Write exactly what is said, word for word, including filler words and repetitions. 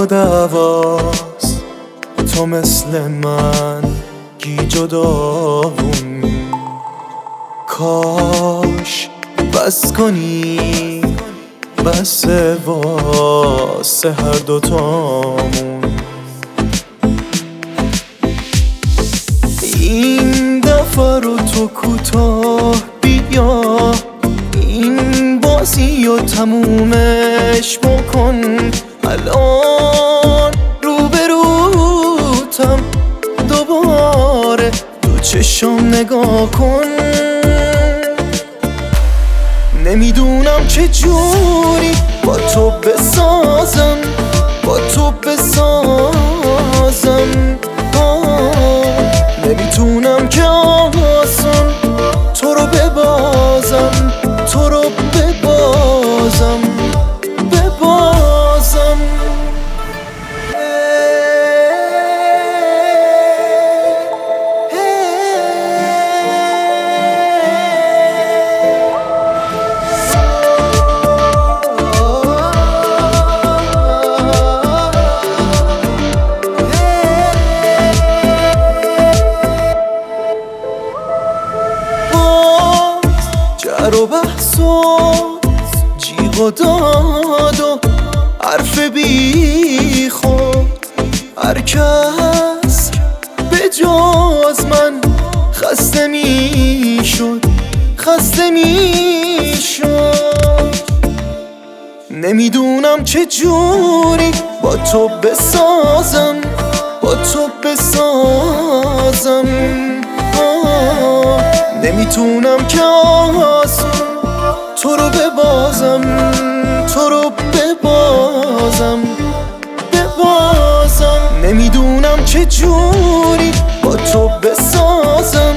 دعواست تو مثل من گیج و داغون، کاش بس کنی بس واسه هر دوتامون. این دفعه رو تو کوتاه بیا، این بازی و تمومش بکن. الان روبروتم دوباره تو چشم نگاه کن. نمیدونم چه جوری با تو بسازم، با تو بسازم. نمیتونم که آسان تو رو ببازم، تو رو ببازم ببازم. جر و بحث و جیغ و داد و حرف بی خود، هر کس به جز من خسته می شد، خسته می شد. نمیدونم چه جوری با تو بسازم، با تو بسازم. نمیتونم که آسون تو رو ببازم، تو رو ببازم ببازم. نمیدونم چه جوری با تو بسازم،